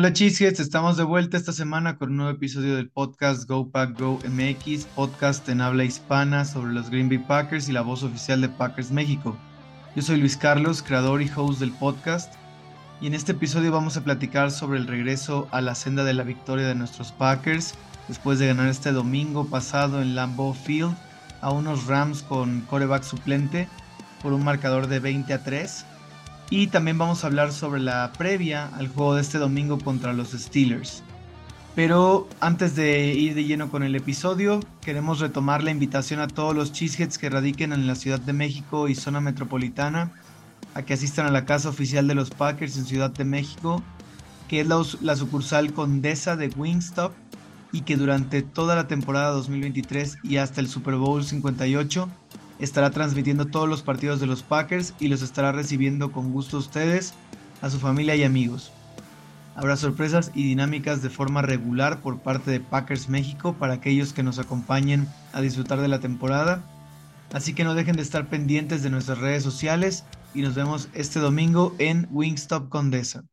Hola Cheeseheads, estamos de vuelta esta semana con un nuevo episodio del podcast Go Pack Go MX, podcast en habla hispana sobre los Green Bay Packers y la voz oficial de Packers México. Yo soy Luis Carlos, creador y host del podcast, y en este episodio vamos a platicar sobre el regreso a la senda de la victoria de nuestros Packers después de ganar este domingo pasado en Lambeau Field a unos Rams con quarterback suplente por un marcador de 20-3. Y también vamos a hablar sobre la previa al juego de este domingo contra los Steelers. Pero antes de ir de lleno con el episodio, queremos retomar la invitación a todos los cheeseheads que radiquen en la Ciudad de México y zona metropolitana a que asistan a la casa oficial de los Packers en Ciudad de México, que es la sucursal Condesa de Wingstop y que durante toda la temporada 2023 y hasta el Super Bowl 58 estará transmitiendo todos los partidos de los Packers y los estará recibiendo con gusto a ustedes, a su familia y amigos. Habrá sorpresas y dinámicas de forma regular por parte de Packers México para aquellos que nos acompañen a disfrutar de la temporada. Así que no dejen de estar pendientes de nuestras redes sociales y nos vemos este domingo en Wingstop Condesa.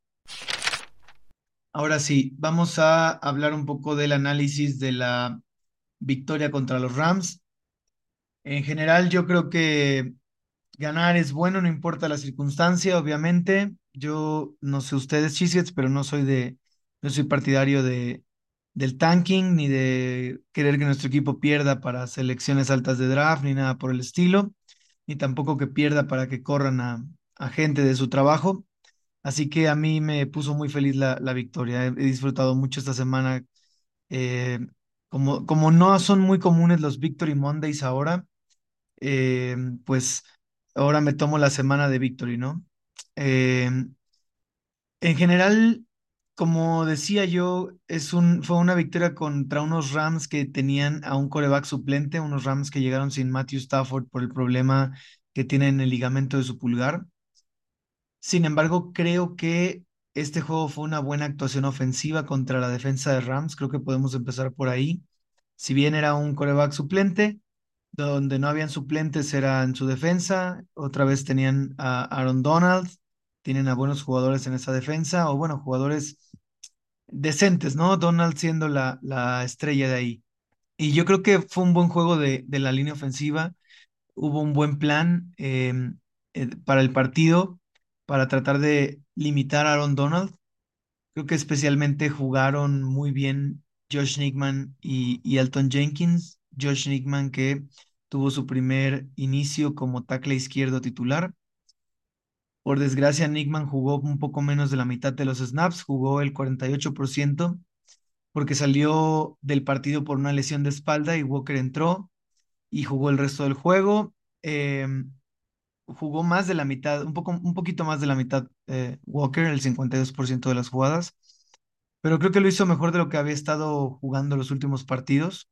Ahora sí, vamos a hablar un poco del análisis de la victoria contra los Rams. En general, yo creo que ganar es bueno, no importa la circunstancia, obviamente. Yo no sé ustedes, Cheeseheads, pero no soy partidario del tanking, ni de querer que nuestro equipo pierda para selecciones altas de draft, ni nada por el estilo, ni tampoco que pierda para que corran a gente de su trabajo. Así que a mí me puso muy feliz la victoria. He disfrutado mucho esta semana. eh, como no son muy comunes los Victory Mondays ahora, eh, pues ahora me tomo la semana de Victory, ¿no? Eh, en general, como decía yo, fue una victoria contra unos Rams que tenían a un coreback suplente, unos Rams que llegaron sin Matthew Stafford por el problema que tiene en el ligamento de su pulgar. Sin embargo, creo que este juego fue una buena actuación ofensiva contra la defensa de Rams. Creo que podemos empezar por ahí. Si bien era un coreback suplente, donde no habían suplentes era en su defensa. Otra vez tenían a Aaron Donald, tienen a buenos jugadores en esa defensa, o bueno, jugadores decentes, ¿no? Donald siendo la estrella de ahí. Y yo creo que fue un buen juego de la línea ofensiva. Hubo un buen plan para el partido, para tratar de limitar a Aaron Donald. Creo que especialmente jugaron muy bien Josh Nickman y Elton Jenkins. Josh Nickman que tuvo su primer inicio como tackle izquierdo titular. Por desgracia, Nickman jugó un poco menos de la mitad de los snaps, jugó el 48% porque salió del partido por una lesión de espalda y Walker entró y jugó el resto del juego. Jugó más de la mitad, un poquito más de la mitad Walker, el 52% de las jugadas, pero creo que lo hizo mejor de lo que había estado jugando los últimos partidos.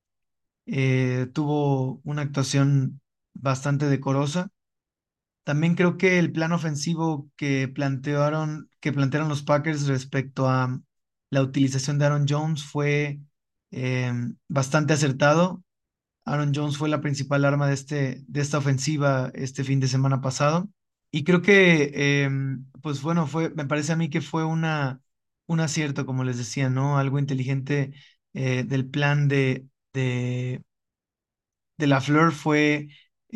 Tuvo una actuación bastante decorosa. También creo que el plan ofensivo que plantearon los Packers respecto a la utilización de Aaron Jones fue eh, bastante acertado. Aaron Jones fue la principal arma de esta ofensiva este fin de semana pasado. Y creo que, pues bueno, me parece a mí que fue un acierto, como les decía, ¿no? Algo inteligente del plan de la Fleur fue,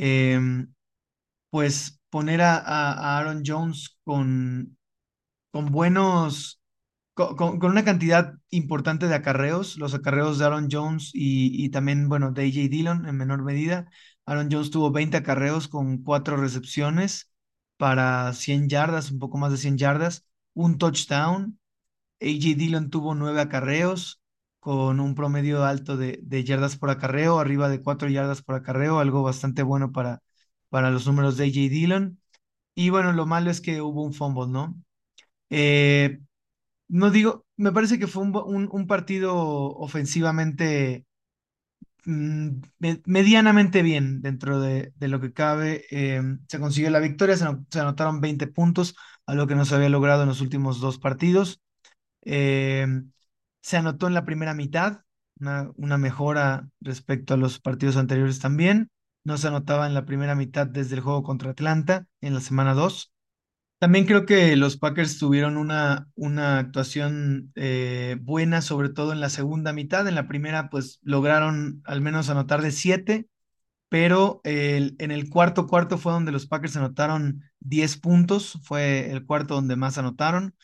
pues, poner a Aaron Jones con buenos, con una cantidad importante de acarreos, los acarreos de Aaron Jones y también, bueno, de AJ Dillon en menor medida. Aaron Jones tuvo 20 acarreos con 4 recepciones para 100 yardas, un poco más de 100 yardas, un touchdown. AJ Dillon tuvo 9 acarreos con un promedio alto de yardas por acarreo, arriba de 4 yardas por acarreo, algo bastante bueno para los números de AJ Dillon. Y bueno, lo malo es que hubo un fumble, ¿no? Eh, no digo, me parece que fue un partido ofensivamente medianamente bien dentro de lo que cabe. Se consiguió la victoria, se anotaron 20 puntos, a lo que no se había logrado en los últimos dos partidos. Eh, Se anotó en la primera mitad, una mejora respecto a los partidos anteriores también. No se anotaba en la primera mitad desde el juego contra Atlanta en la semana 2. También creo que los Packers tuvieron una actuación buena, sobre todo en la segunda mitad. En la primera, pues lograron al menos anotar de 7, pero en el cuarto cuarto fue donde los Packers anotaron 10 puntos. Fue el cuarto donde más anotaron.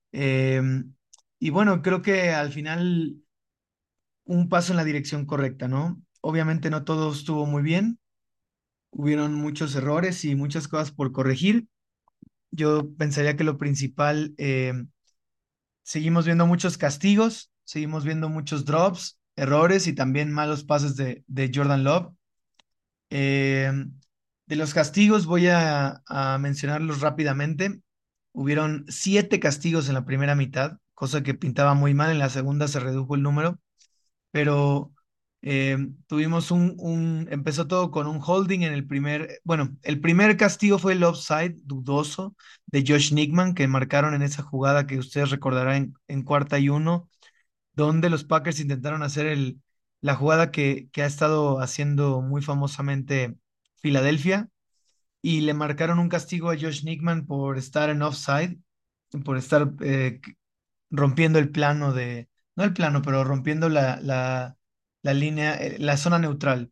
Y bueno, creo que al final un paso en la dirección correcta, ¿no? Obviamente no todo estuvo muy bien. Hubieron muchos errores y muchas cosas por corregir. Yo pensaría que lo principal, seguimos viendo muchos castigos, seguimos viendo muchos drops, errores y también malos pases de Jordan Love. Eh, de los castigos voy a mencionarlos rápidamente. Hubieron 7 castigos en la primera mitad, cosa que pintaba muy mal. En la segunda se redujo el número, pero tuvimos empezó todo con un holding en el bueno, el primer castigo fue el offside dudoso de Josh Nickman que marcaron en esa jugada que ustedes recordarán en cuarta y uno, donde los Packers intentaron hacer la jugada que ha estado haciendo muy famosamente Filadelfia y le marcaron un castigo a Josh Nickman por estar en offside, por estar rompiendo el plano no el plano, pero rompiendo la línea, la zona neutral.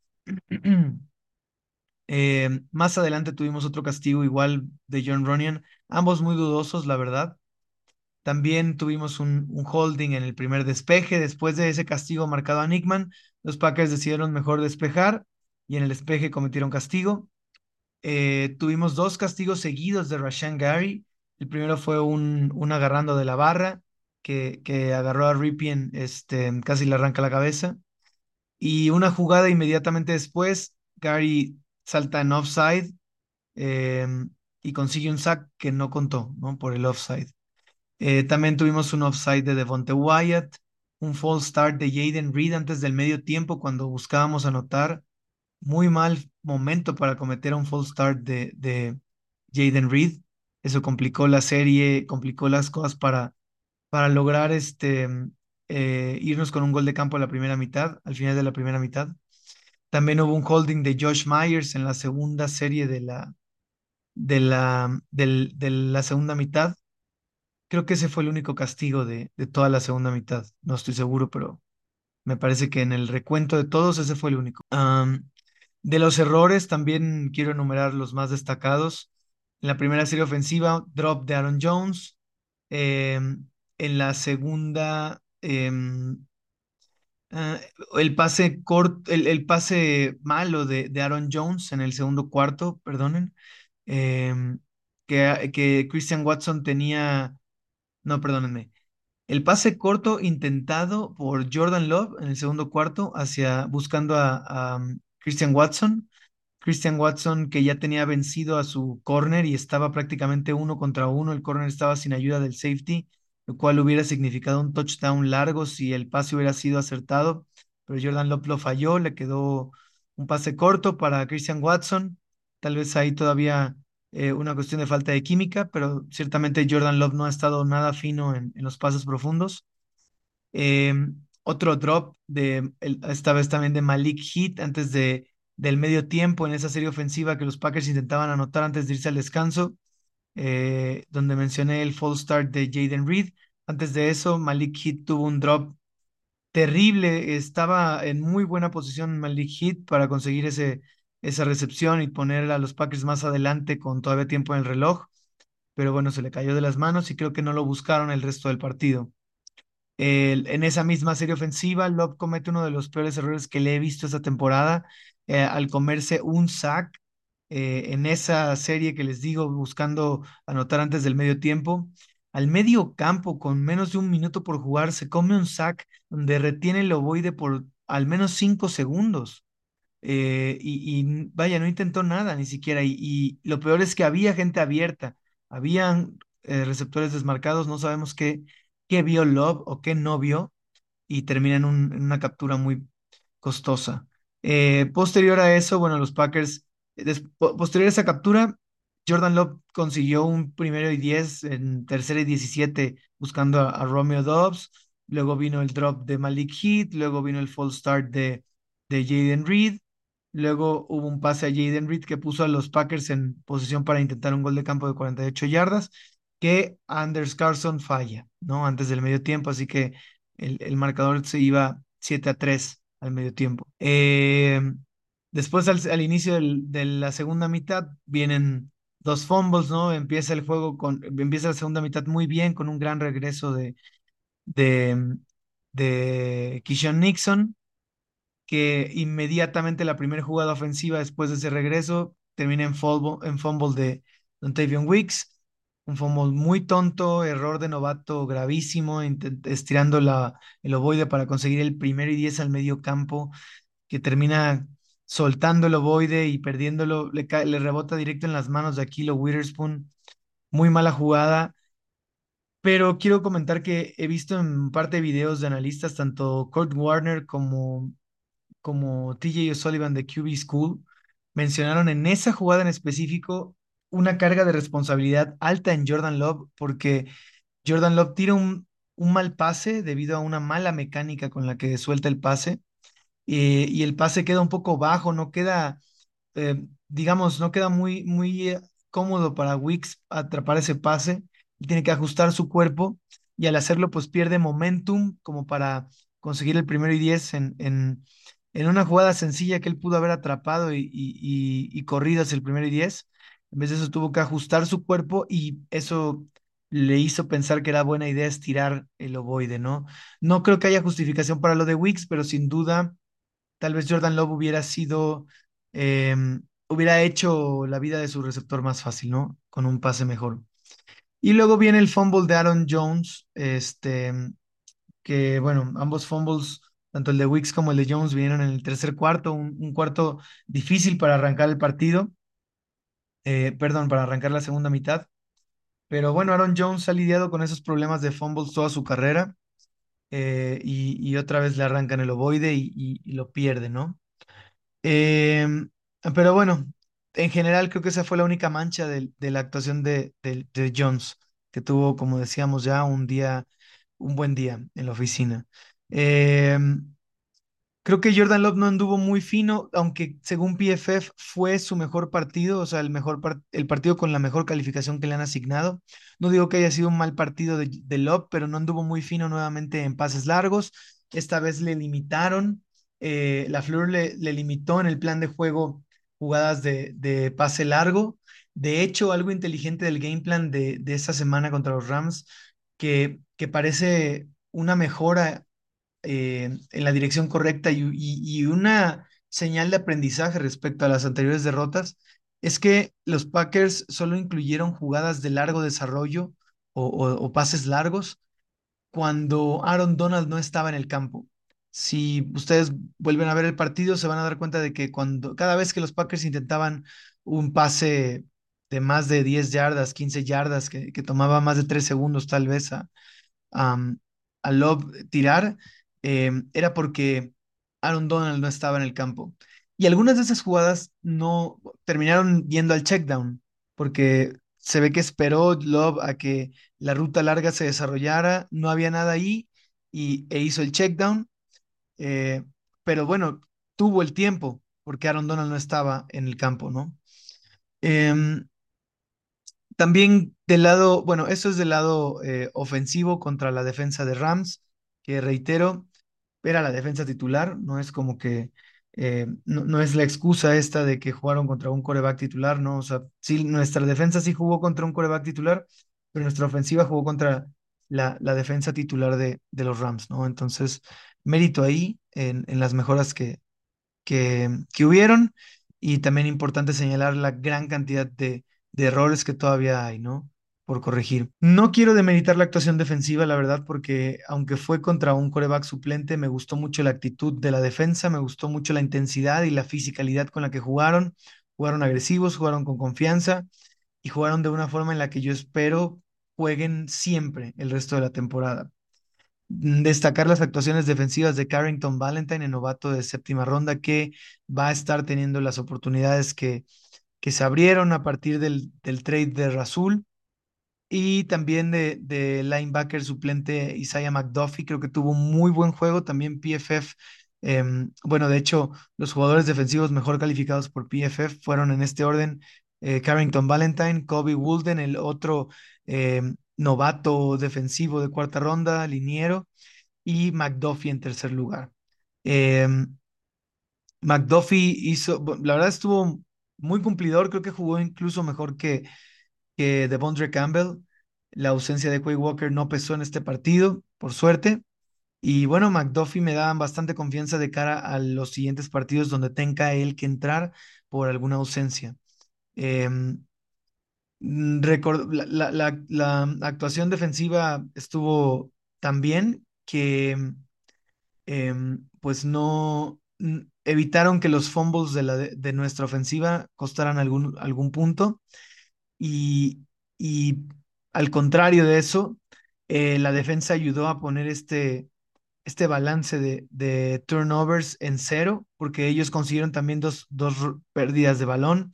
Más adelante tuvimos otro castigo igual de John Runyan, ambos muy dudosos, la verdad. También tuvimos un holding en el primer despeje. Después de ese castigo marcado a Nickman, los Packers decidieron mejor despejar y en el despeje cometieron castigo. Tuvimos 2 castigos seguidos de Rashan Gary. El primero fue un agarrando de la barra que agarró a Ripien, casi le arranca la cabeza. Y una jugada inmediatamente después, Gary salta en offside eh, y consigue un sack que no contó, ¿no? Por el offside. También tuvimos un offside de Devonte Wyatt, un false start de Jaden Reed antes del medio tiempo cuando buscábamos anotar. Muy mal momento para cometer un false start de Jaden Reed. Eso complicó la serie, complicó las cosas para lograr irnos con un gol de campo a la primera mitad, al final de la primera mitad. También hubo un holding de Josh Myers en la segunda serie de la segunda mitad. Creo que ese fue el único castigo de toda la segunda mitad. No estoy seguro, pero me parece que en el recuento de todos ese fue el único. De los errores también quiero enumerar los más destacados. En la primera serie ofensiva, drop de Aaron Jones. En la segunda, ah, el pase corto, el pase malo de Aaron Jones en el segundo cuarto, perdonen, em, que Christian Watson tenía, no, perdónenme, el pase corto intentado por Jordan Love en el segundo cuarto buscando a Christian Watson. Christian Watson que ya tenía vencido a su corner y estaba prácticamente uno contra uno. El corner estaba sin ayuda del safety, lo cual hubiera significado un touchdown largo si el pase hubiera sido acertado. Pero Jordan Love lo falló, le quedó un pase corto para Christian Watson. Tal vez ahí todavía una cuestión de falta de química, pero ciertamente Jordan Love no ha estado nada fino en los pases profundos. Eh, Otro drop esta vez también de Malik Heath antes del medio tiempo en esa serie ofensiva que los Packers intentaban anotar antes de irse al descanso, donde mencioné el false start de Jaden Reed. Antes de eso, Malik Heath tuvo un drop terrible, estaba en muy buena posición Malik Heath para conseguir esa recepción y poner a los Packers más adelante con todavía tiempo en el reloj, pero bueno, se le cayó de las manos y creo que no lo buscaron el resto del partido. En esa misma serie ofensiva, Love comete uno de los peores errores que le he visto esta temporada al comerse un sack en esa serie que les digo, buscando anotar antes del medio tiempo. Al medio campo, con menos de un minuto por jugar, se come un sack donde retiene el ovoide por al menos 5 segundos. Vaya, no intentó nada ni siquiera. Y lo peor es que había gente abierta, habían receptores desmarcados, no sabemos qué vio Love o qué no vio, y termina en una captura muy costosa. Posterior a eso, bueno, los Packers, posterior a esa captura, Jordan Love consiguió un 1º y 10 en 3º y 17 buscando a Romeo Dobbs. Luego vino el drop de Malik Heath, luego vino el false start de Jaden Reed. Luego hubo un pase a Jaden Reed que puso a los Packers en posición para intentar un gol de campo de 48 yardas, que Anders Carlson falla, ¿no? Antes del medio tiempo, así que el marcador se iba 7-3 al medio tiempo. Después, al inicio de la segunda mitad, vienen dos fumbles, ¿no? Empieza la segunda mitad muy bien, con un gran regreso de, de Keyshawn Nixon, que inmediatamente la primera jugada ofensiva después de ese regreso termina en fumble de Dontavion Wicks. Un fumble muy tonto, error de novato gravísimo, estirando el ovoide para conseguir el 1º y 10 al medio campo, que termina soltando el ovoide y perdiéndolo, le rebota directo en las manos de Aquilo Witherspoon. Muy mala jugada, pero quiero comentar que he visto en parte de videos de analistas, tanto Kurt Warner como TJ O'Sullivan de QB School, mencionaron en esa jugada en específico una carga de responsabilidad alta en Jordan Love, porque Jordan Love tira un mal pase debido a una mala mecánica con la que suelta el pase, y el pase queda un poco bajo, no queda, digamos, no queda muy cómodo para Wicks atrapar ese pase, y tiene que ajustar su cuerpo, y al hacerlo pues pierde momentum como para conseguir el 1º y 10 en una jugada sencilla que él pudo haber atrapado y corrido hacia el 1º y 10. En vez de eso tuvo que ajustar su cuerpo, y eso le hizo pensar que era buena idea estirar el ovoide, ¿no? No creo que haya justificación para lo de Wicks, pero sin duda tal vez Jordan Love hubiera hecho la vida de su receptor más fácil, ¿no? Con un pase mejor. Y luego viene el fumble de Aaron Jones, que bueno, ambos fumbles, tanto el de Wicks como el de Jones, vinieron en el tercer cuarto, un cuarto difícil para arrancar el partido, perdón, para arrancar la segunda mitad. Pero bueno, Aaron Jones ha lidiado con esos problemas de fumbles toda su carrera, y otra vez le arrancan el ovoide y lo pierde, ¿no? Em, pero bueno, en general creo que esa fue la única mancha de la actuación de Jones, que tuvo, como decíamos ya, un buen día en la oficina. Em, Creo que Jordan Love no anduvo muy fino, aunque según PFF fue su mejor partido, o sea, el partido con la mejor calificación que le han asignado. No digo que haya sido un mal partido de Love, pero no anduvo muy fino nuevamente en pases largos. Esta vez le limitaron, LaFleur le limitó en el plan de juego jugadas de pase largo. De hecho, algo inteligente del game plan de esta semana contra los Rams, que parece una mejora en la dirección correcta, y una señal de aprendizaje respecto a las anteriores derrotas, es que los Packers solo incluyeron jugadas de largo desarrollo o pases largos cuando Aaron Donald no estaba en el campo. Si ustedes vuelven a ver el partido, se van a dar cuenta de que cada vez que los Packers intentaban un pase de más de 10 yardas, 15 yardas, que tomaba más de 3 segundos tal vez a, a Love tirar, era porque Aaron Donald no estaba en el campo. Y algunas de esas jugadas no terminaron yendo al checkdown, porque se ve que esperó Love a que la ruta larga se desarrollara, no había nada ahí, e hizo el checkdown. eh, pero bueno, tuvo el tiempo, porque Aaron Donald no estaba en el campo, ¿no? Em, También del lado, bueno, eso es del lado ofensivo contra la defensa de Rams, que reitero, era la defensa titular, no es como que, no es la excusa esta de que jugaron contra un coreback titular, ¿no? O sea, sí, nuestra defensa sí jugó contra un coreback titular, pero nuestra ofensiva jugó contra la defensa titular de los Rams, ¿no? Entonces, mérito ahí en las mejoras que hubieron, y también importante señalar la gran cantidad de errores que todavía hay, ¿no? Por corregir. No quiero demeritar la actuación defensiva, la verdad, porque aunque fue contra un coreback suplente, me gustó mucho la actitud de la defensa, me gustó mucho la intensidad y la fisicalidad con la que jugaron. Jugaron agresivos, jugaron con confianza, y jugaron de una forma en la que yo espero jueguen siempre el resto de la temporada. Destacar las actuaciones defensivas de Carrington Valentine, el novato de séptima ronda, que va a estar teniendo las oportunidades que se abrieron a partir del trade de Rasul, y también de linebacker suplente Isaiah McDuffie. Creo que tuvo un muy buen juego. También PFF Bueno, de hecho, los jugadores defensivos mejor calificados por PFF fueron en este orden: Carrington Valentine, Kobe Woolden, el otro novato defensivo de cuarta ronda, liniero, y McDuffie en tercer lugar. Em, McDuffie la verdad estuvo muy cumplidor, creo que jugó incluso mejor que Devondre Campbell. La ausencia de Quay Walker no pesó en este partido, por suerte. Y bueno, McDuffie me da bastante confianza de cara a los siguientes partidos donde tenga él que entrar por alguna ausencia. Em, la actuación defensiva estuvo tan bien que pues no evitaron que los fumbles de nuestra ofensiva costaran algún punto y, y al contrario de eso, la defensa ayudó a poner este balance de turnovers en cero, porque ellos consiguieron también dos pérdidas de balón,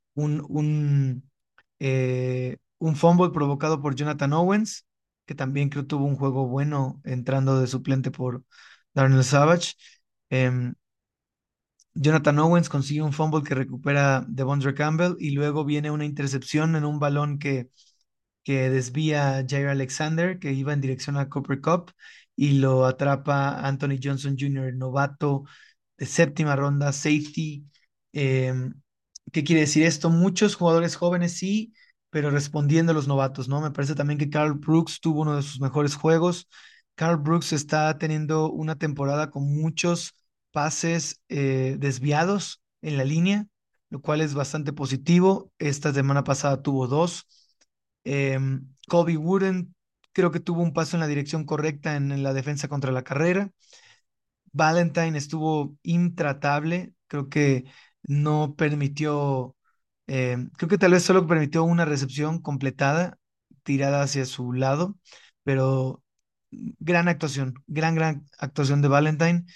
un fumble provocado por Jonathan Owens, que también creo tuvo un juego bueno entrando de suplente por Darnell Savage. Em, Jonathan Owens consigue un fumble que recupera Devondre Campbell y luego viene una intercepción en un balón que desvía a Jair Alexander, que iba en dirección a Cooper Cup, y lo atrapa Anthony Johnson Jr., novato de séptima ronda, safety. Eh, ¿Qué quiere decir esto? Muchos jugadores jóvenes sí, pero respondiendo a los novatos, ¿no? Me parece también que Carl Brooks tuvo uno de sus mejores juegos. Carl Brooks está teniendo una temporada con muchos pases desviados en la línea, lo cual es bastante positivo. Esta semana pasada tuvo dos. Kobe Wooden creo que tuvo un paso en la dirección correcta en la defensa contra la carrera. Valentine estuvo intratable, creo que no permitió, creo que tal vez solo permitió una recepción completada, tirada hacia su lado, pero gran actuación, gran actuación de Valentine.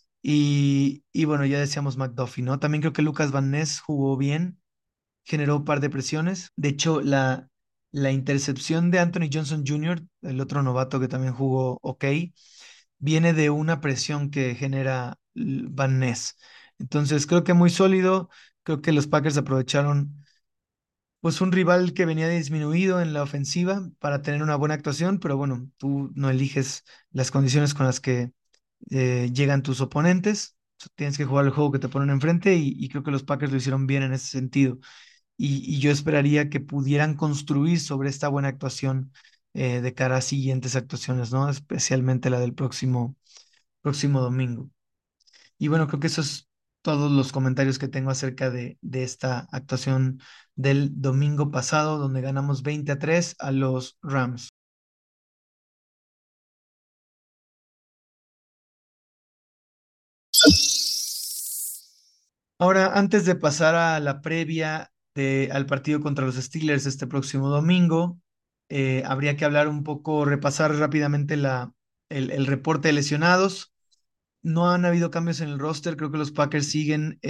Y bueno, ya decíamos McDuffie, ¿no? También creo que Lucas Van Ness jugó bien, generó un par de presiones. De hecho, la intercepción de Anthony Johnson Jr., el otro novato que también jugó ok, viene de una presión que genera Van Ness. Entonces, creo que muy sólido. Creo que los Packers aprovecharon pues un rival que venía disminuido en la ofensiva para tener una buena actuación, pero bueno, tú no eliges las condiciones con las que llegan tus oponentes. Tienes que jugar el juego que te ponen enfrente y creo que los Packers lo hicieron bien en ese sentido y yo esperaría que pudieran construir sobre esta buena actuación de cara a siguientes actuaciones, ¿no? Especialmente la del próximo domingo. Y bueno, creo que esos es todos los comentarios que tengo acerca de esta actuación del domingo pasado, donde ganamos 20-3 a los Rams. Ahora, antes de pasar a la previa al partido contra los Steelers este próximo domingo, habría que hablar un poco, repasar rápidamente el reporte de lesionados. No han habido cambios en el roster, creo que los Packers siguen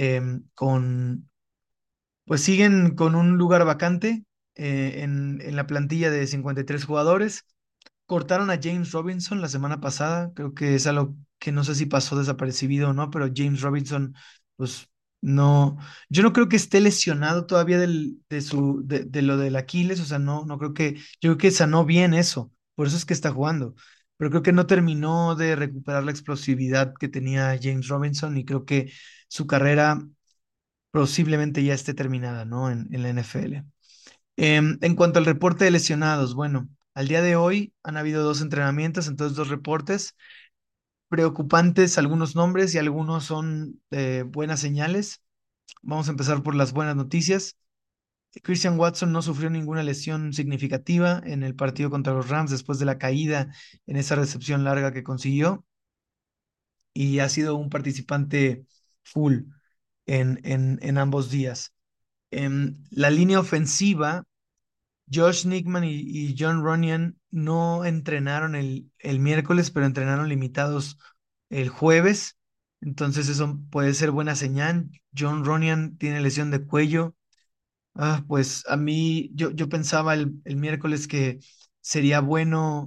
siguen con un lugar vacante en la plantilla de 53 jugadores. Cortaron a James Robinson la semana pasada, creo que es algo que no sé si pasó desapercibido o no, pero James Robinson, pues no, yo no creo que esté lesionado todavía de lo del Aquiles, o sea, no creo yo creo que sanó bien eso, por eso es que está jugando, pero creo que no terminó de recuperar la explosividad que tenía James Robinson y creo que su carrera posiblemente ya esté terminada, ¿no? En la NFL. En cuanto al reporte de lesionados, bueno, al día de hoy han habido dos entrenamientos, entonces dos reportes preocupantes, algunos nombres y algunos son buenas señales. Vamos a empezar por las buenas noticias. Christian Watson no sufrió ninguna lesión significativa en el partido contra los Rams después de la caída en esa recepción larga que consiguió y ha sido un participante full en ambos días. La línea ofensiva, Josh Nickman y John Runyan no entrenaron el miércoles, pero entrenaron limitados el jueves. Entonces eso puede ser buena señal. John Runyan tiene lesión de cuello. Pues a mí, yo pensaba el miércoles que sería bueno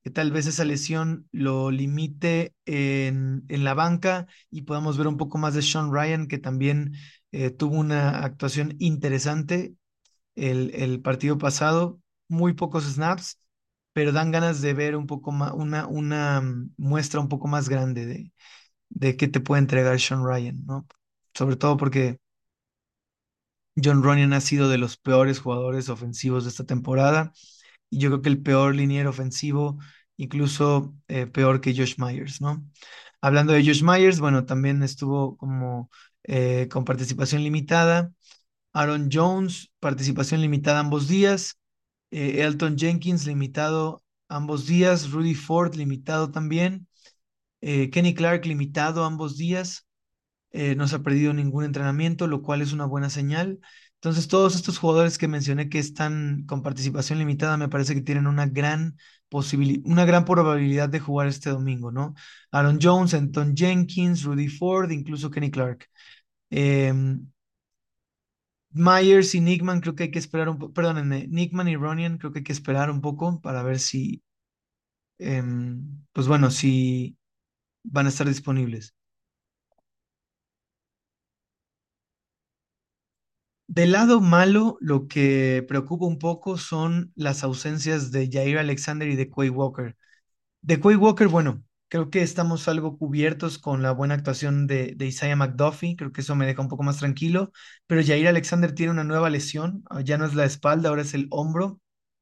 que tal vez esa lesión lo limite en la banca y podamos ver un poco más de Sean Ryan, que también tuvo una actuación interesante el partido pasado, muy pocos snaps, pero dan ganas de ver un poco más, una muestra un poco más grande de qué te puede entregar Sean Ryan, ¿no? Sobre todo porque John Runyan ha sido de los peores jugadores ofensivos de esta temporada y yo creo que el peor liniero ofensivo, incluso peor que Josh Myers, ¿no? Hablando de Josh Myers, bueno, también estuvo como con participación limitada. Aaron Jones, participación limitada ambos días. Elton Jenkins, limitado ambos días. Rudy Ford, limitado también. Kenny Clark, limitado ambos días. No se ha perdido ningún entrenamiento, lo cual es una buena señal. Entonces, todos estos jugadores que mencioné que están con participación limitada, me parece que tienen una gran una gran probabilidad de jugar este domingo, ¿no? Aaron Jones, Anton Jenkins, Rudy Ford, incluso Kenny Clark. Myers y Nickman creo que hay que esperar un poco, perdónenme, Nickman y Ronian creo que hay que esperar un poco para ver si, pues bueno, si van a estar disponibles. Del lado malo, lo que preocupa un poco son las ausencias de Jair Alexander y de Quay Walker. De Quay Walker, bueno, creo que estamos algo cubiertos con la buena actuación de Isaiah McDuffie, creo que eso me deja un poco más tranquilo, pero Jair Alexander tiene una nueva lesión, ya no es la espalda, ahora es el hombro,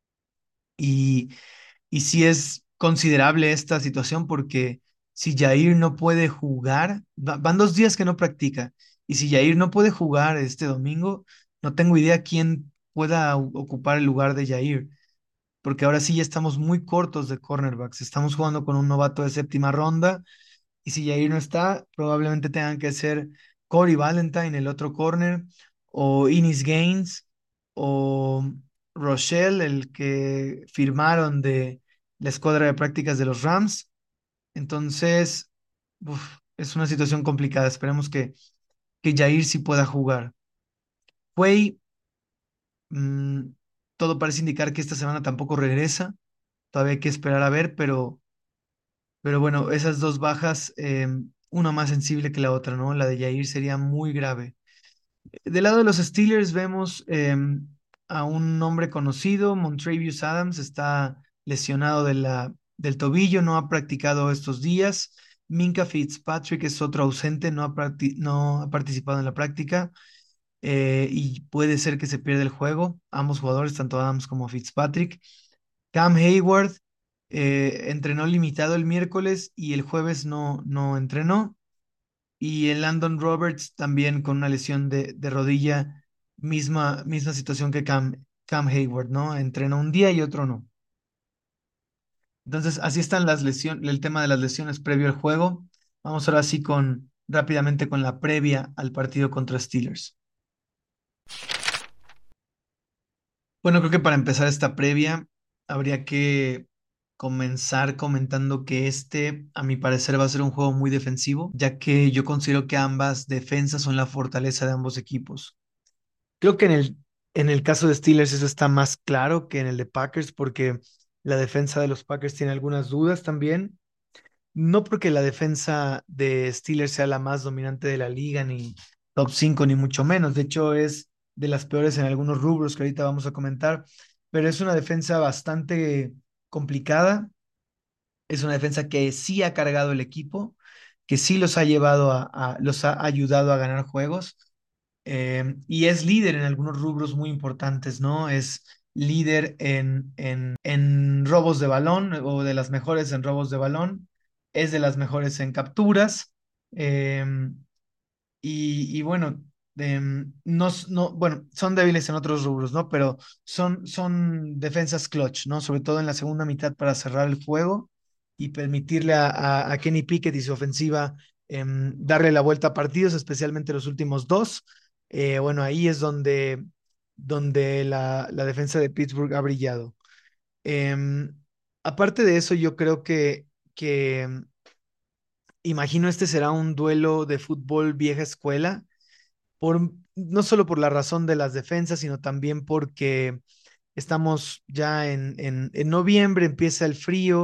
y, y sí es considerable esta situación porque si Jair no puede jugar, van 2 días que no practica, y si Jair no puede jugar este domingo, no tengo idea quién pueda ocupar el lugar de Jair, porque ahora sí ya estamos muy cortos de cornerbacks, estamos jugando con un novato de séptima ronda, y si Jair no está, probablemente tengan que ser Corey Valentine, el otro corner, o Innis Gaines, o Rochelle, el que firmaron de la escuadra de prácticas de los Rams. Entonces, es una situación complicada. Esperemos que Jair sí pueda jugar. Quay, mm, todo parece indicar que esta semana tampoco regresa. Todavía hay que esperar a ver, pero bueno, esas dos bajas, una más sensible que la otra, ¿no? La de Jair sería muy grave. Del lado de los Steelers vemos a un hombre conocido, Montrevious Adams, está lesionado del tobillo, no ha practicado estos días. Minka Fitzpatrick es otro ausente, no ha participado en la práctica y puede ser que se pierda el juego. Ambos jugadores, tanto Adams como Fitzpatrick. Cam Hayward entrenó limitado el miércoles y el jueves no entrenó. Y el Landon Roberts también con una lesión de rodilla, misma situación que Cam Hayward, ¿no? Entrenó un día y otro no. Entonces, así están las lesiones, el tema de las lesiones previo al juego. Vamos ahora sí rápidamente con la previa al partido contra Steelers. Bueno, creo que para empezar esta previa habría que comenzar comentando que a mi parecer, va a ser un juego muy defensivo, ya que yo considero que ambas defensas son la fortaleza de ambos equipos. Creo que en el caso de Steelers eso está más claro que en el de Packers, porque la defensa de los Packers tiene algunas dudas también. No porque la defensa de Steelers sea la más dominante de la liga, ni top 5 ni mucho menos. De hecho, es de las peores en algunos rubros que ahorita vamos a comentar, pero es una defensa bastante complicada. Es una defensa que sí ha cargado el equipo, que sí los ha llevado los ha ayudado a ganar juegos y es líder en algunos rubros muy importantes, ¿no? Es líder en robos de balón o de las mejores en robos de balón, es de las mejores en capturas. Y bueno, bueno, son débiles en otros rubros, ¿no? Pero son defensas clutch, ¿no? Sobre todo en la segunda mitad para cerrar el juego y permitirle a Kenny Pickett y su ofensiva darle la vuelta a partidos, especialmente los últimos dos. Bueno, ahí es donde la defensa de Pittsburgh ha brillado. Em, Aparte de eso, yo creo que imagino este será un duelo de fútbol vieja escuela no solo por la razón de las defensas, sino también porque estamos ya en noviembre, empieza el frío,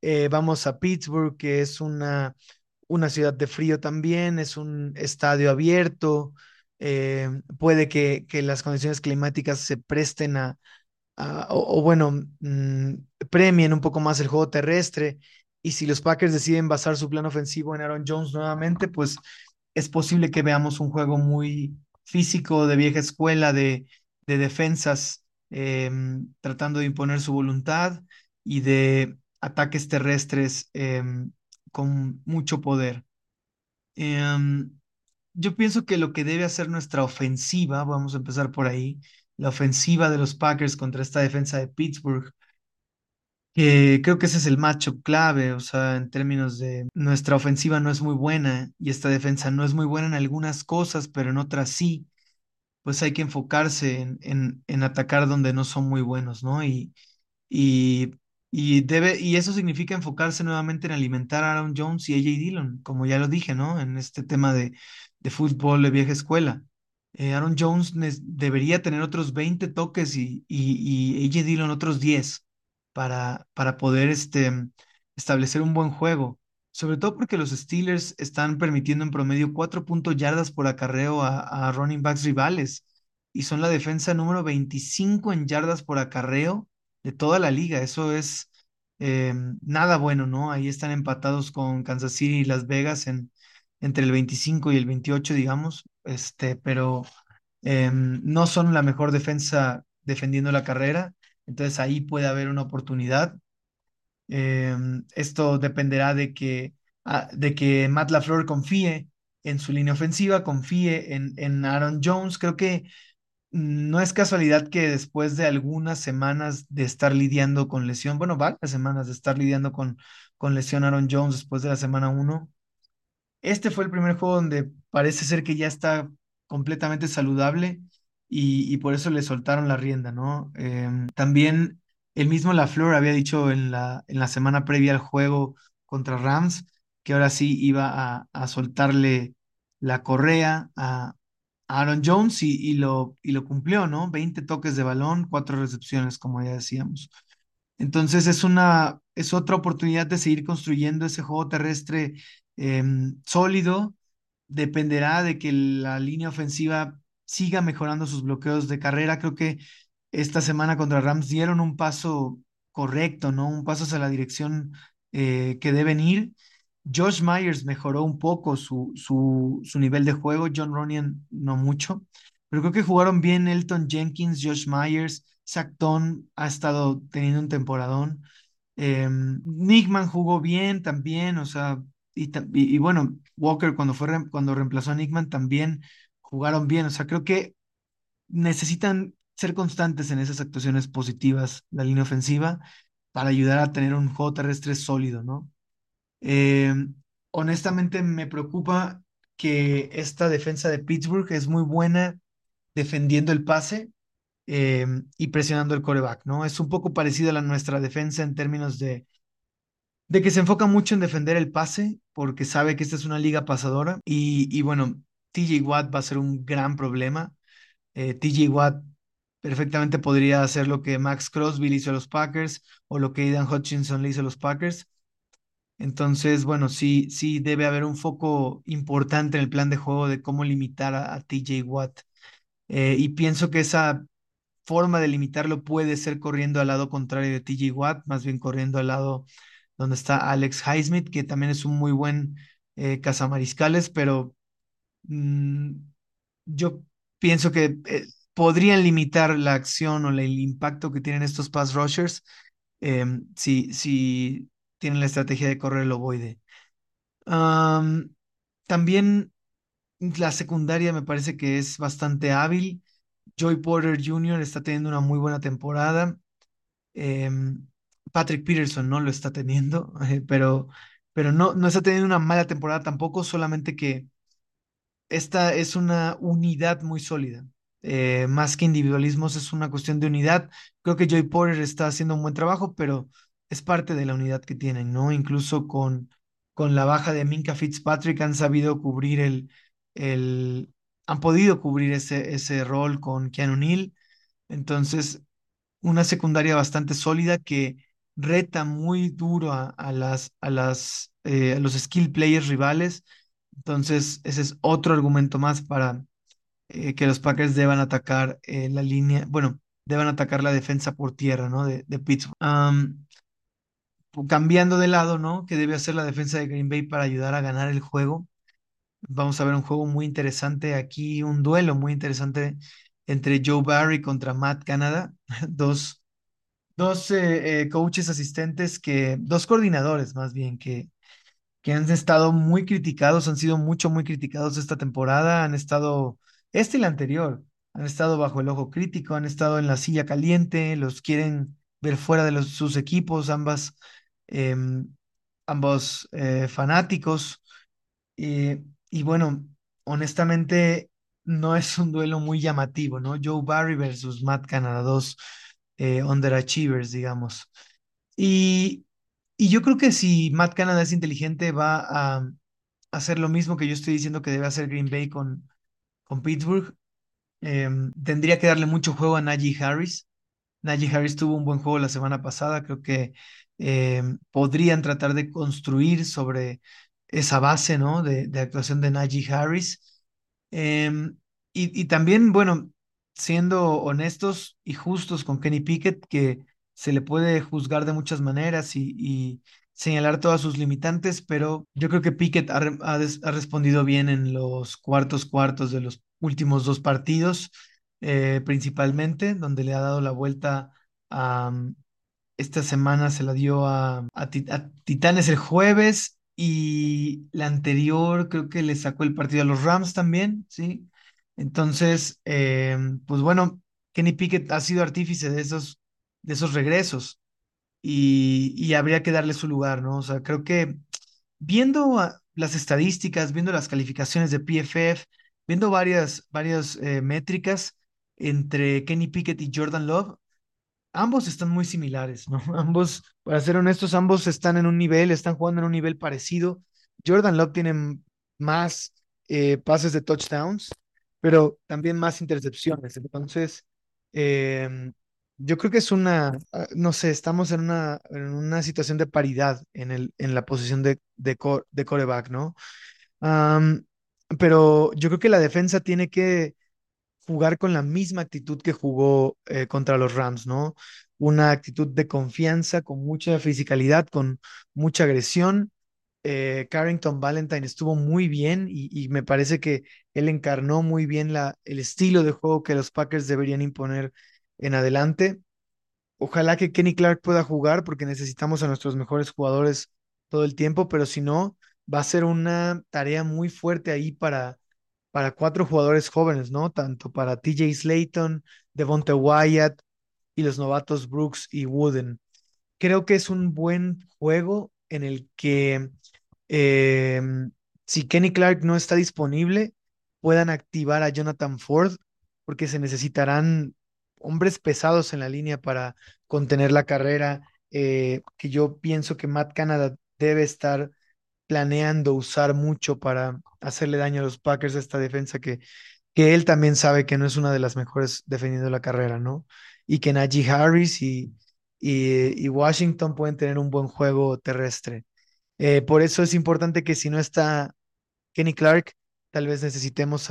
Vamos a Pittsburgh, que es una ciudad de frío también, es un estadio abierto. Puede que las condiciones climáticas se presten o bueno, premien un poco más el juego terrestre. Y si los Packers deciden basar su plan ofensivo en Aaron Jones nuevamente, pues es posible que veamos un juego muy físico, de vieja escuela, de defensas tratando de imponer su voluntad y de ataques terrestres con mucho poder. Em, yo pienso que lo que debe hacer nuestra ofensiva, vamos a empezar por ahí, la ofensiva de los Packers contra esta defensa de Pittsburgh, que creo que ese es el matchup clave, o sea, en términos de nuestra ofensiva no es muy buena y esta defensa no es muy buena en algunas cosas, pero en otras sí, pues hay que enfocarse en atacar donde no son muy buenos, ¿no? Y, y eso significa enfocarse nuevamente en alimentar a Aaron Jones y AJ Dillon, como ya lo dije, ¿no? En este tema de fútbol de vieja escuela. Aaron Jones debería tener otros 20 toques y AJ Dillon otros 10 para poder establecer un buen juego. Sobre todo porque los Steelers están permitiendo en promedio 4 yardas por acarreo a running backs rivales y son la defensa número 25 en yardas por acarreo de toda la liga. Eso es nada bueno, ¿no? Ahí están empatados con Kansas City y Las Vegas entre el 25 y el 28, digamos, pero no son la mejor defensa defendiendo la carrera, entonces ahí puede haber una oportunidad. Esto dependerá de que Matt LaFleur confíe en su línea ofensiva, confíe en Aaron Jones. Creo que no es casualidad que después de algunas semanas de estar lidiando con lesión, bueno, varias semanas de estar lidiando con lesión Aaron Jones después de la semana uno, este fue el primer juego donde parece ser que ya está completamente saludable y por eso le soltaron la rienda, ¿no? También el mismo LaFleur había dicho en la semana previa al juego contra Rams que ahora sí iba a soltarle la correa a Aaron Jones y lo cumplió, ¿no? 20 toques de balón, 4 recepciones, como ya decíamos. Entonces es otra oportunidad de seguir construyendo ese juego terrestre sólido. Dependerá de que la línea ofensiva siga mejorando sus bloqueos de carrera. Creo que esta semana contra Rams dieron un paso correcto, ¿no? Un paso hacia la dirección que deben ir. Josh Myers mejoró un poco su nivel de juego, John Runyan no mucho, pero creo que jugaron bien Elton Jenkins, Josh Myers, Zach Tom ha estado teniendo un temporadón. Nickman jugó bien también, o sea, y bueno, Walker cuando reemplazó a Nickman también jugaron bien, o sea, creo que necesitan ser constantes en esas actuaciones positivas, la línea ofensiva, para ayudar a tener un juego terrestre sólido, ¿no? Eh, honestamente me preocupa que esta defensa de Pittsburgh es muy buena defendiendo el pase eh, y presionando el coreback, ¿no? Es un poco parecida a la nuestra defensa en términos de que se enfoca mucho en defender el pase porque sabe que esta es una liga pasadora y bueno, TJ Watt va a ser un gran problema. TJ Watt perfectamente podría hacer lo que Max Crosby le hizo a los Packers o lo que Aidan Hutchinson le hizo a los Packers. Entonces, bueno, sí, sí debe haber un foco importante en el plan de juego de cómo limitar a TJ Watt. Y pienso que esa forma de limitarlo puede ser corriendo al lado contrario de TJ Watt, más bien corriendo al lado donde está Alex Highsmith, que también es un muy buen cazamariscales, pero mm, yo pienso que podrían limitar la acción o el impacto que tienen estos pass rushers si tienen la estrategia de correr el ovoide. Am, también la secundaria me parece que es bastante hábil. Joey Porter Jr. está teniendo una muy buena temporada. Em, Patrick Peterson no lo está teniendo, pero no está teniendo una mala temporada tampoco, solamente que esta es una unidad muy sólida. Más que individualismos, es una cuestión de unidad. Creo que Joey Porter está haciendo un buen trabajo, pero es parte de la unidad que tienen, ¿no? Incluso con la baja de Minka Fitzpatrick han sabido cubrir el, han podido cubrir ese rol con Keanu Neal. Entonces, una secundaria bastante sólida que reta muy duro a los skill players rivales. Entonces, ese es otro argumento más para que los Packers deban atacar la línea, bueno, deban atacar la defensa por tierra, ¿no? De Pittsburgh. Cambiando de lado, ¿no? ¿Qué debe hacer la defensa de Green Bay para ayudar a ganar el juego? Vamos a ver un juego muy interesante aquí, un duelo muy interesante entre Joe Barry contra Matt Canada, dos, dos coaches asistentes dos coordinadores más bien, que han estado muy criticados, han sido muy criticados esta temporada, han estado, este y la anterior, han estado bajo el ojo crítico, han estado en la silla caliente, los quieren ver fuera de sus equipos, em, ambos fanáticos. Y bueno, honestamente, no es un duelo muy llamativo, ¿no? Joe Barry versus Matt Canada, dos underachievers, digamos. Y, y yo creo que si Matt Canada es inteligente, va a hacer lo mismo que yo estoy diciendo que debe hacer Green Bay con Pittsburgh. Tendría que darle mucho juego a Najee Harris. Najee Harris tuvo un buen juego la semana pasada. Creo que podrían tratar de construir sobre esa base, ¿no? De actuación de Najee Harris. Em, y también, bueno, siendo honestos y justos con Kenny Pickett, que se le puede juzgar de muchas maneras y señalar todas sus limitantes, pero yo creo que Pickett ha respondido bien en los cuartos de los últimos dos partidos, principalmente, donde le ha dado la vuelta a, esta semana se la dio a Titanes el jueves y la anterior creo que le sacó el partido a los Rams también, ¿sí? Entonces, pues bueno, Kenny Pickett ha sido artífice de esos regresos y habría que darle su lugar, ¿no? O sea, creo que viendo las estadísticas, viendo las calificaciones de PFF, viendo varias métricas entre Kenny Pickett y Jordan Love, ambos están muy similares, ¿no? Ambos, para ser honestos, ambos están en un nivel, están jugando en un nivel parecido. Jordan Love tiene más pases de touchdowns, pero también más intercepciones. Entonces, eh, yo creo que no sé, estamos en una situación de paridad en la posición de quarterback, ¿no? Am, pero yo creo que la defensa tiene que jugar con la misma actitud que jugó contra los Rams, ¿no? Una actitud de confianza, con mucha fisicalidad, con mucha agresión. Carrington Valentine estuvo muy bien y me parece que él encarnó muy bien el estilo de juego que los Packers deberían imponer en adelante. Ojalá que Kenny Clark pueda jugar porque necesitamos a nuestros mejores jugadores todo el tiempo, pero si no, va a ser una tarea muy fuerte ahí para cuatro jugadores jóvenes, ¿no? Tanto para TJ Slayton, Devonta Wyatt y los novatos Brooks y Wooden. Creo que es un buen juego en el que eh, si Kenny Clark no está disponible, puedan activar a Jonathan Ford, porque se necesitarán hombres pesados en la línea para contener la carrera, que yo pienso que Matt Canada debe estar planeando usar mucho para hacerle daño a los Packers, esta defensa que él también sabe que no es una de las mejores defendiendo la carrera, ¿no? Y que Najee Harris y Washington pueden tener un buen juego terrestre. Por eso es importante que si no está Kenny Clark, tal vez necesitemos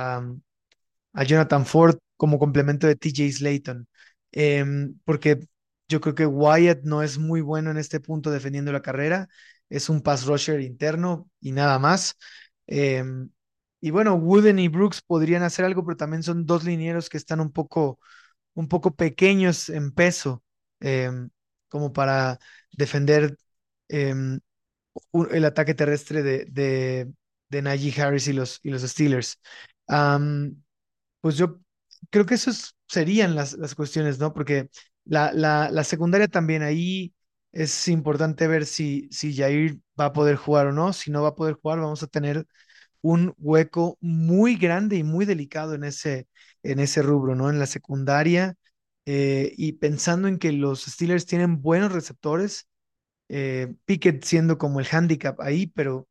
a Jonathan Ford como complemento de TJ Slayton. Porque yo creo que Wyatt no es muy bueno en este punto defendiendo la carrera, es un pass rusher interno y nada más. Em, y bueno, Wooden y Brooks podrían hacer algo, pero también son dos linieros que están un poco pequeños en peso, em, como para defender em, el ataque terrestre de Najee Harris y los Steelers. Am, pues yo creo que esas serían las cuestiones, ¿no? Porque la secundaria también ahí es importante ver si Jair va a poder jugar o no. Si no va a poder jugar, vamos a tener un hueco muy grande y muy delicado en ese rubro, ¿no? En la secundaria. Y pensando en que los Steelers tienen buenos receptores, Pickett siendo como el handicap ahí,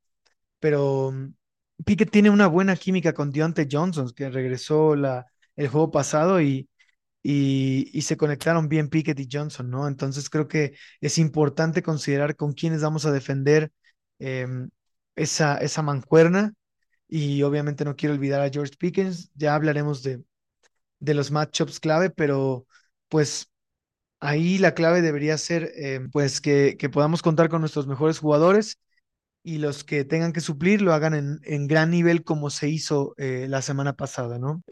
pero Pickett tiene una buena química con Deontay Johnson, que regresó el juego pasado y se conectaron bien Pickett y Johnson, ¿no? Entonces creo que es importante considerar con quiénes vamos a defender em, esa mancuerna. Y obviamente no quiero olvidar a George Pickens. Ya hablaremos de los matchups clave, pero pues ahí la clave debería ser pues que podamos contar con nuestros mejores jugadores y los que tengan que suplir lo hagan en gran nivel como se hizo la semana pasada, ¿no?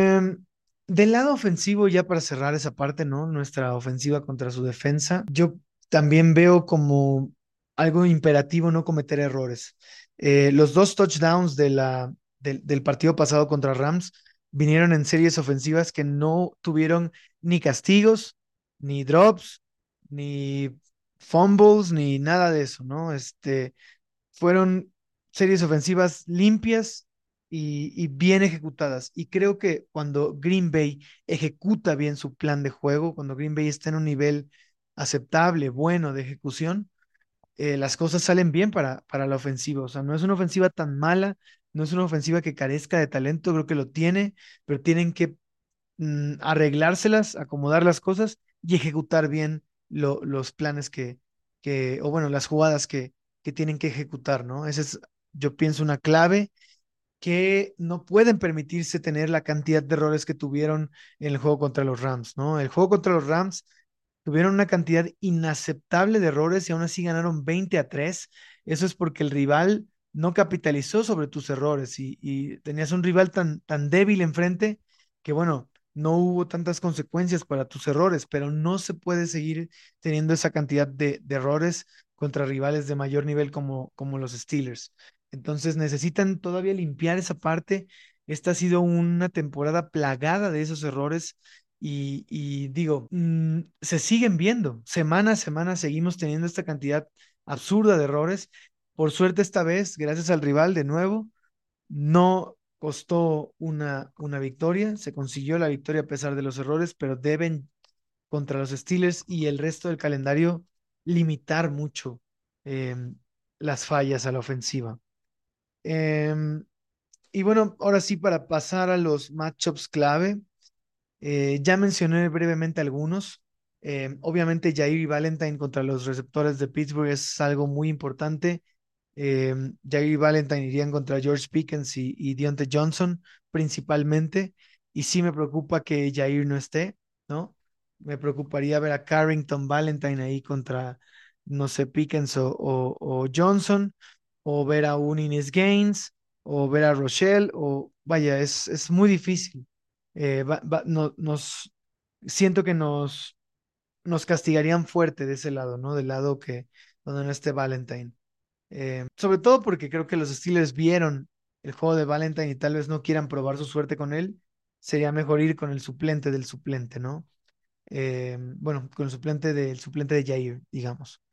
Del lado ofensivo, ya para cerrar esa parte, ¿no? Nuestra ofensiva contra su defensa, yo también veo como algo imperativo no cometer errores. Los dos touchdowns del partido pasado contra Rams vinieron en series ofensivas que no tuvieron ni castigos, ni drops, ni fumbles, ni nada de eso, ¿no? Fueron series ofensivas limpias y bien ejecutadas. Y creo que cuando Green Bay ejecuta bien su plan de juego, cuando Green Bay está en un nivel aceptable, bueno de ejecución, las cosas salen bien para la ofensiva. O sea, no es una ofensiva tan mala, no es una ofensiva que carezca de talento, creo que lo tiene, pero tienen que arreglárselas, acomodar las cosas y ejecutar bien los planes o bueno, las jugadas que tienen que ejecutar, ¿no? Esa es, yo pienso, una clave que no pueden permitirse tener la cantidad de errores que tuvieron en el juego contra los Rams, ¿no? El juego contra los Rams tuvieron una cantidad inaceptable de errores y aún así ganaron 20-3. Eso es porque el rival no capitalizó sobre tus errores y tenías un rival tan débil enfrente que, bueno, no hubo tantas consecuencias para tus errores, pero no se puede seguir teniendo esa cantidad de errores contra rivales de mayor nivel como los Steelers. Entonces necesitan todavía limpiar esa parte. Esta ha sido una temporada plagada de esos errores y digo, se siguen viendo. Semana a semana seguimos teniendo esta cantidad absurda de errores. Por suerte esta vez, gracias al rival de nuevo, no costó una victoria. Se consiguió la victoria a pesar de los errores, pero deben contra los Steelers y el resto del calendario limitar mucho em, las fallas a la ofensiva. Em, y bueno, ahora sí, para pasar a los matchups clave, ya mencioné brevemente algunos. Obviamente, Jair Valentine contra los receptores de Pittsburgh es algo muy importante. Jair Valentine irían contra George Pickens y Deontay Johnson principalmente. Y sí me preocupa que Jair no esté, ¿no? Me preocuparía ver a Carrington Valentine ahí contra, no sé, Pickens o Johnson, o ver a un Innis Gaines, o ver a Rochelle, o vaya, es muy difícil. Siento que nos castigarían fuerte de ese lado, ¿no? Del lado que, donde no esté Valentine. Sobre todo porque creo que los Steelers vieron el juego de Valentine y tal vez no quieran probar su suerte con él. Sería mejor ir con el suplente del suplente, ¿no? Bueno, con el suplente del suplente de Jair, digamos.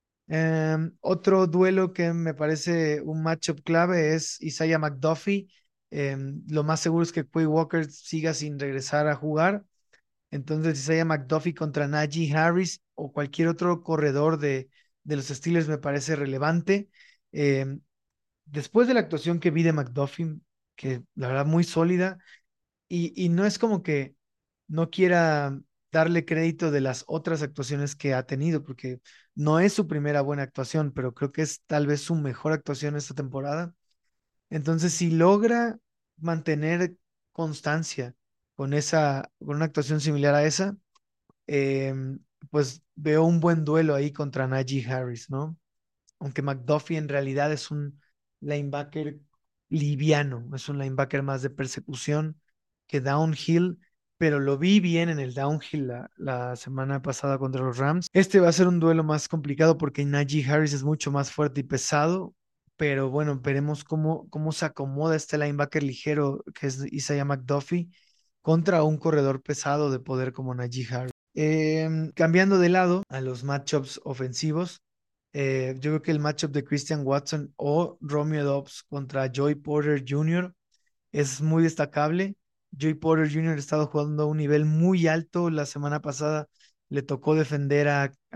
Otro duelo que me parece un matchup clave es Isaiah McDuffie. Lo más seguro es que Quay Walker siga sin regresar a jugar. Entonces, Isaiah McDuffie contra Najee Harris o cualquier otro corredor de los Steelers me parece relevante. Eh, Después de la actuación que vi de McDuffie, que la verdad muy sólida, y no es como que no quiera darle crédito de las otras actuaciones que ha tenido, porque no es su primera buena actuación, pero creo que es tal vez su mejor actuación esta temporada. Entonces, si logra mantener constancia con una actuación similar a esa, eh, pues veo un buen duelo ahí contra Najee Harris, ¿no? Aunque McDuffie en realidad es un linebacker liviano, es un linebacker más de persecución que downhill, pero lo vi bien en el downhill la semana pasada contra los Rams. Este va a ser un duelo más complicado porque Najee Harris es mucho más fuerte y pesado, pero bueno, veremos cómo se acomoda este linebacker ligero que es Isaiah McDuffie contra un corredor pesado de poder como Najee Harris. Cambiando de lado a los matchups ofensivos, yo creo que el matchup de Christian Watson o Romeo Dobbs contra Joey Porter Jr. es muy destacable. Joey Porter Jr. ha estado jugando a un nivel muy alto. La semana pasada le tocó defender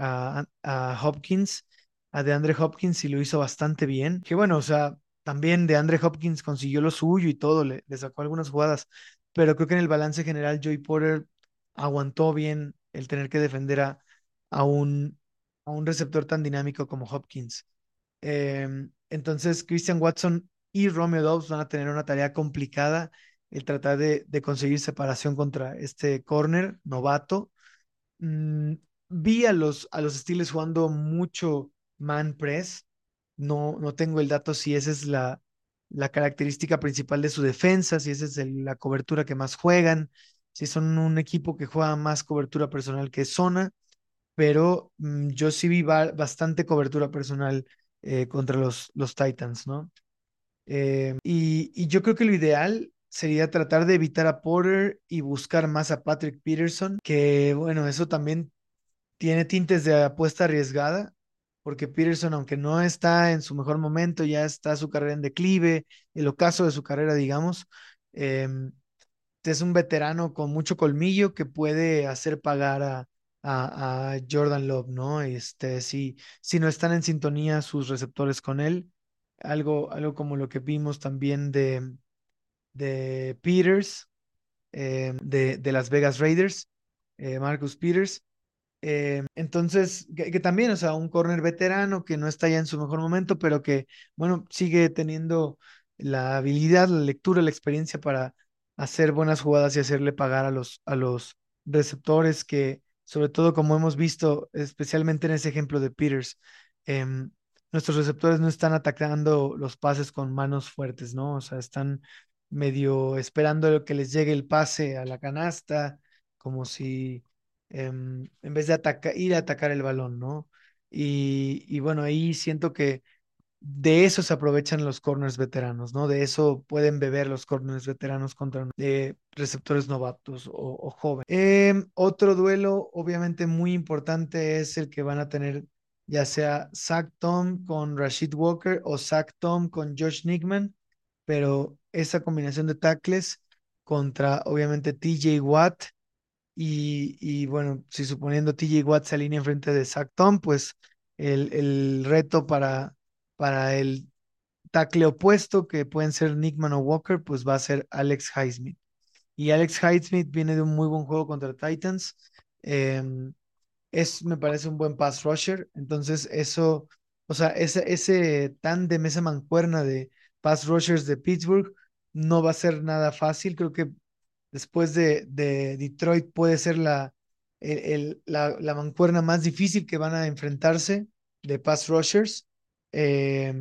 a Hopkins, a DeAndre Hopkins, y lo hizo bastante bien. Que bueno, o sea, también DeAndre Hopkins consiguió lo suyo y todo, le sacó algunas jugadas, pero creo que en el balance general Joey Porter aguantó bien el tener que defender a un, a un receptor tan dinámico como Hopkins. Entonces, Christian Watson y Romeo Dobbs van a tener una tarea complicada el tratar de conseguir separación contra este corner novato. Mm, Vi a los Steelers jugando mucho man press. No tengo el dato si esa es la característica principal de su defensa, si esa es la cobertura que más juegan, si son un equipo que juega más cobertura personal que zona, pero yo sí vi bastante cobertura personal contra los Titans, ¿no? Y yo creo que lo ideal sería tratar de evitar a Porter y buscar más a Patrick Peterson, que bueno, eso también tiene tintes de apuesta arriesgada, porque Peterson, aunque no está en su mejor momento, ya está su carrera en declive, el ocaso de su carrera, digamos, em, es un veterano con mucho colmillo que puede hacer pagar a Jordan Love, ¿no? Si no están en sintonía sus receptores con él, algo como lo que vimos también de Peters, de Las Vegas Raiders, Marcus Peters. Entonces, que también, o sea, un corner veterano que no está ya en su mejor momento, pero que, bueno, sigue teniendo la habilidad, la lectura, la experiencia para hacer buenas jugadas y hacerle pagar a los receptores que, sobre todo como hemos visto, especialmente en ese ejemplo de Peters, em, nuestros receptores no están atacando los pases con manos fuertes, ¿no? O sea, están medio esperando que les llegue el pase a la canasta, como si en vez de ir a atacar el balón, ¿no? Y bueno, ahí siento que de eso se aprovechan los corners veteranos, ¿no? De eso pueden beber los corners veteranos contra receptores novatos o jóvenes. Otro duelo, obviamente muy importante, es el que van a tener ya sea Zach Tom con Rashid Walker o Zach Tom con Josh Nickman, pero esa combinación de tackles contra, obviamente, TJ Watt y bueno, si suponiendo TJ Watt se alinea enfrente de Zach Tom, pues el reto para el tackle opuesto, que pueden ser Nickman o Walker, pues va a ser Alex Highsmith. Y Alex Highsmith viene de un muy buen juego contra Titans. Eh, me parece un buen pass rusher. Entonces, eso, o sea, ese tándem, esa mancuerna de pass rushers de Pittsburgh no va a ser nada fácil. Creo que después de Detroit puede ser la mancuerna más difícil que van a enfrentarse de pass rushers. Eh,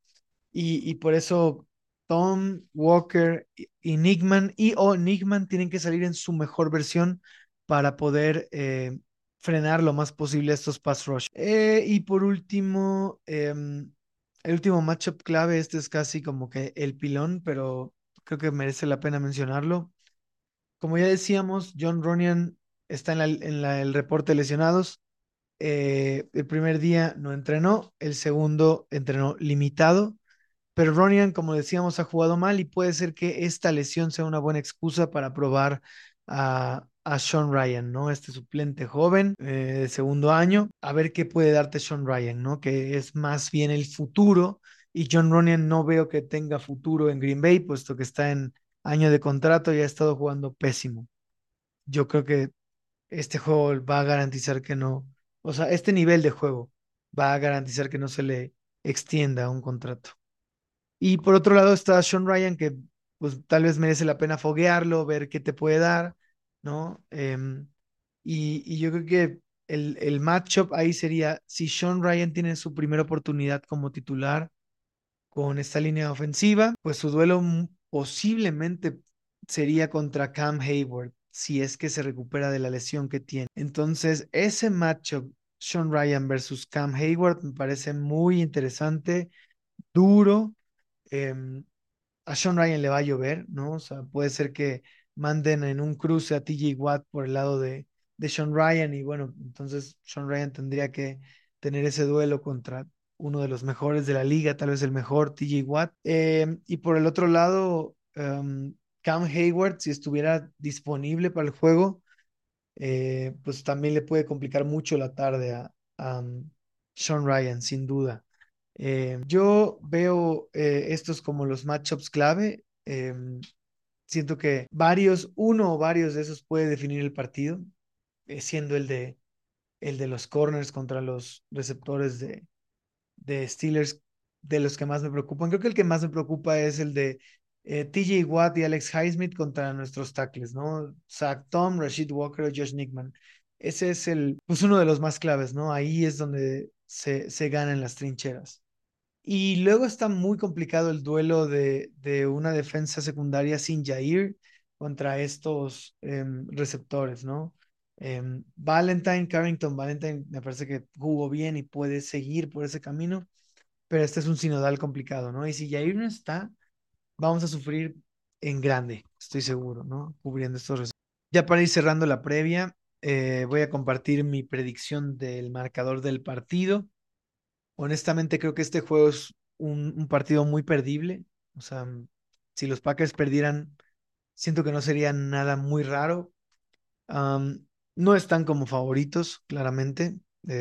y por eso Tom, Walker y Nickman o Nickman tienen que salir en su mejor versión para poder frenar lo más posible estos pass rush. Y por último, el último matchup clave, este es casi como que el pilón, pero creo que merece la pena mencionarlo. Como ya decíamos, John Runyan está el reporte de lesionados. El primer día no entrenó, el segundo entrenó limitado, pero Runyan, como decíamos, ha jugado mal y puede ser que esta lesión sea una buena excusa para probar a Sean Ryan, ¿no? Este suplente joven de segundo año, a ver qué puede darte Sean Ryan, ¿no? Que es más bien el futuro y John Runyan no veo que tenga futuro en Green Bay, puesto que está en año de contrato y ha estado jugando pésimo. Yo creo que este juego va a garantizar que no, o sea, este nivel de juego va a garantizar que no se le extienda un contrato. Y por otro lado está Sean Ryan, que pues tal vez merece la pena foguearlo, ver qué te puede dar, ¿no? Y yo creo que el matchup ahí sería, si Sean Ryan tiene su primera oportunidad como titular con esta línea ofensiva, pues su duelo posiblemente sería contra Cam Hayward, si es que se recupera de la lesión que tiene. Entonces, ese matchup, Sean Ryan versus Cam Hayward, me parece muy interesante, duro. em, a Sean Ryan le va a llover, ¿no? O sea, puede ser que manden en un cruce a TJ Watt por el lado de Sean Ryan y bueno, entonces Sean Ryan tendría que tener ese duelo contra uno de los mejores de la liga, tal vez el mejor TJ Watt. Y por el otro lado, Cam Hayward, si estuviera disponible para el juego, pues también le puede complicar mucho la tarde a Sean Ryan, sin duda. Yo veo estos como los matchups clave. Siento que uno o varios de esos puede definir el partido, siendo el de los corners contra los receptores de Steelers, de los que más me preocupan. Creo que el que más me preocupa es el de TJ Watt y Alex Highsmith contra nuestros tackles, ¿no? Zach Tom, Rashid Walker o Josh Nickman. Ese es pues uno de los más claves, ¿no? Ahí es donde se ganan las trincheras. Y luego está muy complicado el duelo de una defensa secundaria sin Jair contra estos receptores, ¿no? Valentine, Carrington Valentine, me parece que jugó bien y puede seguir por ese camino, pero este es un sinodal complicado, ¿no? Y si Jair no está, vamos a sufrir en grande, estoy seguro, ¿no? Cubriendo estos receptores. Ya para ir cerrando la previa, voy a compartir mi predicción del marcador del partido. Honestamente, creo que este juego es un partido muy perdible. O sea, si los Packers perdieran, siento que no sería nada muy raro. Am, no están como favoritos, claramente,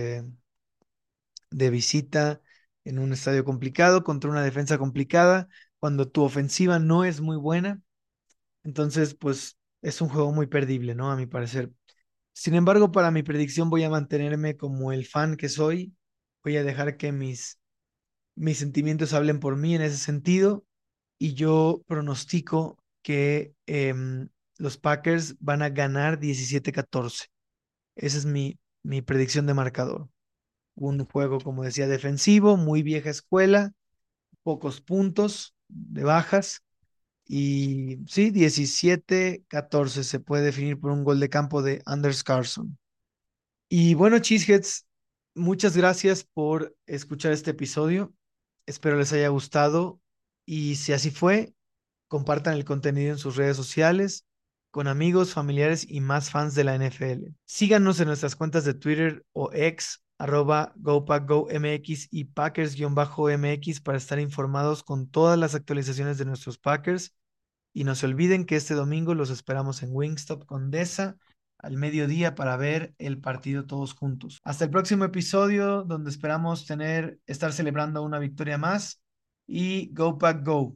de visita en un estadio complicado contra una defensa complicada, cuando tu ofensiva no es muy buena. Entonces, pues es un juego muy perdible, ¿no? A mi parecer. Sin embargo, para mi predicción voy a mantenerme como el fan que soy. Voy a dejar que mis sentimientos hablen por mí en ese sentido y yo pronostico que los Packers van a ganar 17-14. Esa es mi predicción de marcador. Un juego, como decía, defensivo, muy vieja escuela, pocos puntos de bajas y sí, 17-14 se puede definir por un gol de campo de Anders Carlson. Y bueno, Cheeseheads, muchas gracias por escuchar este episodio. Espero les haya gustado y si así fue, compartan el contenido en sus redes sociales con amigos, familiares y más fans de la NFL. Síganos en nuestras cuentas de Twitter o X, @GoPackGoMX y Packers-MX para estar informados con todas las actualizaciones de nuestros Packers. Y no se olviden que este domingo los esperamos en Wingstop Condesa al mediodía para ver el partido todos juntos. Hasta el próximo episodio donde esperamos estar celebrando una victoria más y Go Pack Go.